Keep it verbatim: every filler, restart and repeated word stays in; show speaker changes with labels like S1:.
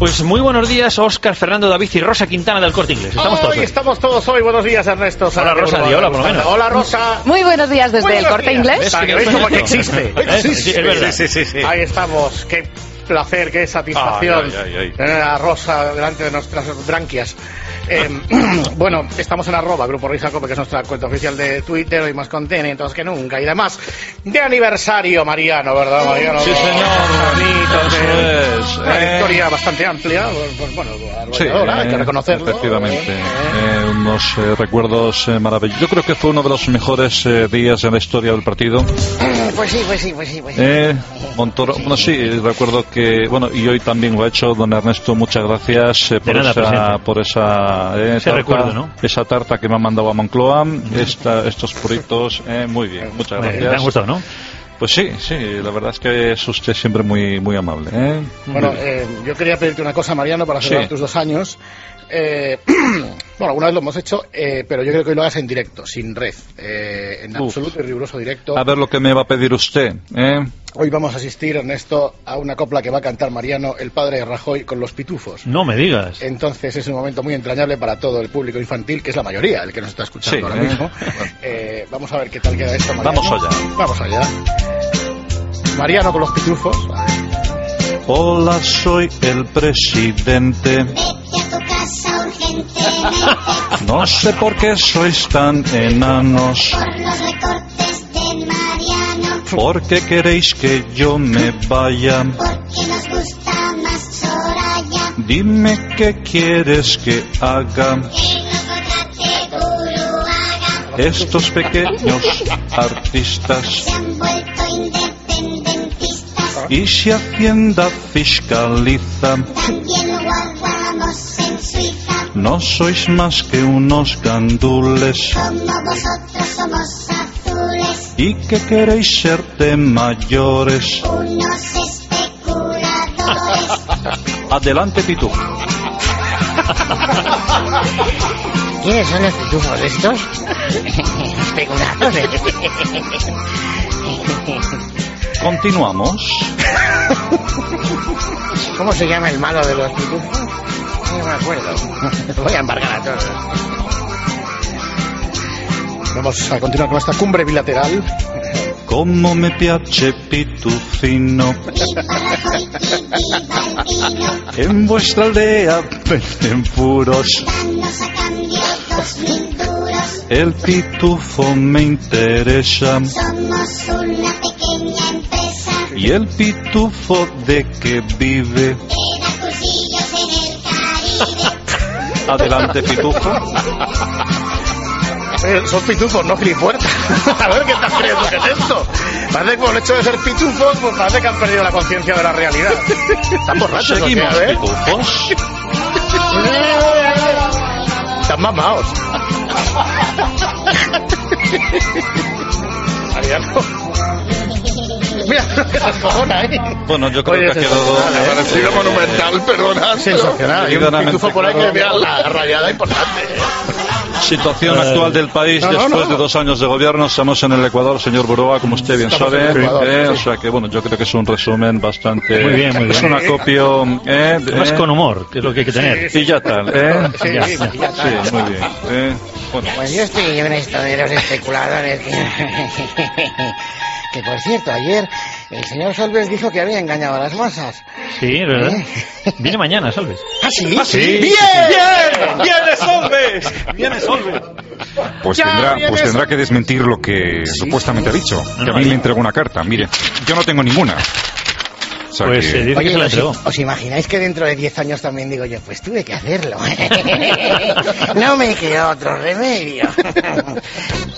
S1: Pues muy buenos días, Óscar, Fernando, David y Rosa Quintana del Corte Inglés. Estamos todos
S2: hoy.
S1: Hoy
S2: estamos todos hoy. Buenos días, Ernesto.
S1: Hola, Rosa, di hola, por lo menos.
S2: Hola, Rosa.
S3: Muy buenos días desde
S2: Buenos
S3: el Corte
S2: días.
S3: Inglés.
S2: Para que veáis cómo que existe.
S1: ¿Eh? Sí, es verdad.
S2: Sí, sí, sí. Ahí estamos. Qué placer, qué satisfacción.
S1: Ay, ay, ay, ay.
S2: Tener a Rosa delante de nuestras branquias. Eh, bueno, estamos en arroba Grupo Risa Cope, que es nuestra cuenta oficial de Twitter, hoy más contentos que nunca y demás. De aniversario, Mariano, ¿verdad, Mariano?
S1: Sí, señor.
S2: Bonito, de-
S1: Eso es.
S2: Una
S1: Eh.
S2: victoria bastante amplia, pues bueno,
S4: Sí,
S2: arrolladora, hay que
S4: eh,
S2: reconocerlo.
S4: efectivamente.
S2: Eh,
S4: Eh, unos eh, recuerdos eh, maravillosos. Yo creo que fue uno de los mejores eh, días en la historia del partido.
S2: eh, Pues sí, pues sí, pues sí, pues sí.
S4: Eh, Montoro, bueno, sí, recuerdo que, bueno, y hoy también lo ha hecho don Ernesto, muchas gracias eh, por,
S1: nada,
S4: esa,
S1: presidente.
S4: por esa, eh,
S1: Ese
S4: tarta,
S1: recuerdo, ¿no?
S4: esa tarta que me ha mandado a Moncloa, esta, estos puritos, eh, muy bien, muchas
S1: Me,
S4: gracias.
S1: me han gustado, ¿no?
S4: Pues sí, sí, la verdad es que es usted siempre muy, muy amable. ¿eh?
S2: Bueno, eh, yo quería pedirte una cosa, Mariano, para celebrar
S4: Sí.
S2: tus dos años. Eh, bueno, alguna vez lo hemos hecho, eh, pero yo creo que hoy lo hagas en directo, sin red, eh, en
S4: Uf.
S2: absoluto y riguroso directo.
S4: A ver lo que me va a pedir usted. ¿eh?
S2: Hoy vamos a asistir, Ernesto, a una copla que va a cantar Mariano, el padre de Rajoy, con los pitufos.
S1: No me digas.
S2: Entonces es un momento muy entrañable para todo el público infantil, que es la mayoría, el que nos está escuchando
S4: Sí,
S2: ahora
S4: ¿eh?
S2: mismo. Eh, vamos a ver qué tal queda esto, Mariano.
S4: Vamos allá.
S2: Vamos allá. Mariano con los pitufos.
S4: Hola, soy el presidente.
S5: Vete a tu casa urgentemente
S4: No sé por qué sois tan enanos.
S5: por los recortes de Mariano,
S4: ¿Por qué queréis que yo me vaya?
S5: porque nos gusta más Soraya.
S4: Dime qué quieres que haga.
S5: Que nos retrate Uruaga,
S4: Estos pequeños artistas.
S5: se han vuelto independentistas.
S4: Y si Hacienda fiscaliza,
S5: También guardamos en Suiza,
S4: no sois más que unos gandules.
S5: como vosotros somos azules,
S4: ¿Y qué queréis ser de mayores?
S5: unos especuladores.
S4: Adelante, Pitu.
S6: ¿Quiénes son los pitufos estos? Especuladores.
S4: Continuamos.
S6: ¿Cómo se llama el malo de los pitufos? No me acuerdo. Voy a embargar a todos.
S2: Vamos a continuar con esta cumbre bilateral.
S4: Como me piace Pitufino. En vuestra aldea venden puros.
S5: Danos a cambio dos mil duros.
S4: El pitufo me interesa.
S5: Somos una pequeña empresa
S4: ¿Y el pitufo de qué vive?
S5: que da cursillos en el Caribe.
S4: Adelante, Pitufo.
S2: Eh, son pitufos, no gilipuertas. A ver qué estás creyendo que es esto. Parece que por el hecho de ser pitufos, pues parece que han perdido la conciencia de la realidad. ¿Están borrachos o qué?
S4: Seguimos,
S2: A ver.
S4: pitufos.
S2: Están mamaos. Mariano. Mira, que se descojona, ¿eh?
S4: Bueno, yo creo
S2: Oye,
S4: que ha quedado...
S2: sensacional, ¿eh?
S4: parecido
S2: Sí,
S4: monumental,
S2: perdona. Sensacional. Hay un
S4: Verdaderamente
S2: pitufo por ahí que
S4: claro.
S2: vea la rayada importante. ¿eh?
S4: Situación actual del país
S2: no, no,
S4: después
S2: no.
S4: de dos años de gobierno. Estamos en el Ecuador, señor Buroa, como usted bien
S2: Estamos
S4: sabe.
S2: en el Ecuador,
S4: eh,
S2: sí.
S4: O sea que, bueno, yo creo que es un resumen bastante...
S1: Muy bien, muy bien.
S4: Es un acopio... Eh,
S1: Además
S4: eh,
S1: con humor, que es lo que hay que tener.
S2: Sí,
S4: y ya tal, ¿eh?
S2: Sí,
S1: Ya,
S2: sí,
S1: ya.
S2: ya está.
S4: Sí, muy bien. eh, bueno,
S6: Pues yo estoy en esto de los especuladores. Que, que por cierto, ayer el señor Solves dijo que había engañado a las masas.
S1: Sí, es verdad. Viene mañana, ¿sabes?
S2: ¿Ah, sí?
S1: sí.
S2: ¡Bien!
S1: ¡Bien! ¡Viene Solves! ¡Viene Solves!
S7: Pues
S2: Ya
S7: tendrá,
S2: vienes.
S7: pues tendrá que desmentir lo que supuestamente ha dicho. Que a mí
S1: vale.
S7: me entregó una carta. Mire, yo no tengo ninguna. O sea
S1: Pues
S7: que-
S1: eh, dice que
S6: Oye,
S1: se la
S6: ¿os,
S1: entregó.
S6: ¿os imagináis que dentro de diez años también digo yo, pues tuve que hacerlo? No me quedó otro remedio.